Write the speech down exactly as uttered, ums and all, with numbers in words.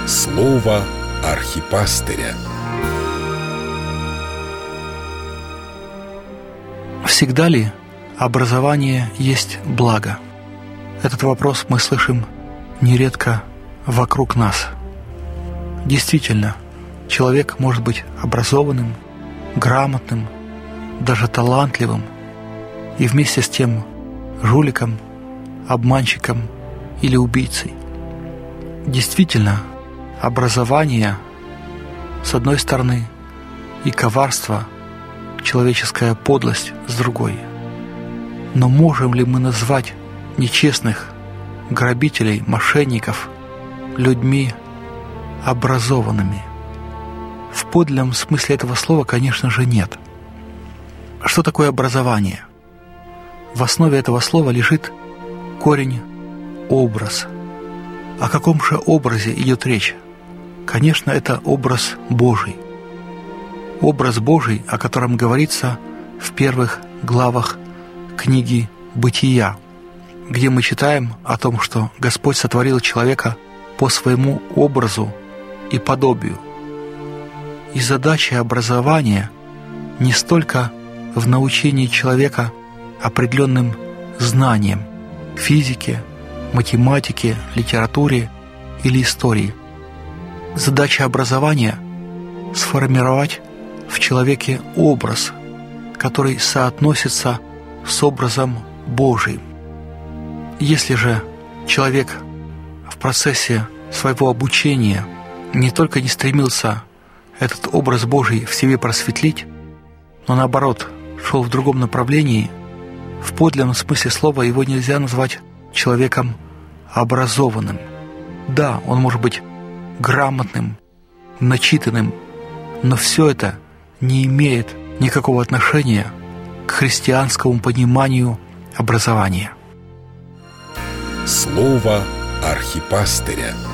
Слово архипастыря. Всегда ли образование есть благо? Этот вопрос мы слышим нередко вокруг нас. Действительно, человек может быть образованным, грамотным, даже талантливым, и вместе с тем жуликом, обманщиком или убийцей. Действительно, образование, с одной стороны, и коварство, человеческая подлость с другой. Но можем ли мы назвать нечестных, грабителей, мошенников людьми образованными? В подлинном смысле этого слова, конечно же, нет. Что такое образование? В основе этого слова лежит корень «образ». О каком же образе идет речь? Конечно, это образ Божий. Образ Божий, о котором говорится в первых главах книги «Бытия», где мы читаем о том, что Господь сотворил человека по своему образу и подобию. И задача образования не столько в научении человека определенным знаниям, физике, математике, литературе или истории. Задача образования – сформировать в человеке образ, который соотносится с образом Божиим. Если же человек в процессе своего обучения не только не стремился этот образ Божий в себе просветлить, но наоборот шел в другом направлении, в подлинном смысле слова его нельзя назвать человеком образованным. Да, он может быть грамотным, начитанным, но все это не имеет никакого отношения к христианскому пониманию образования. Слово архипастыря.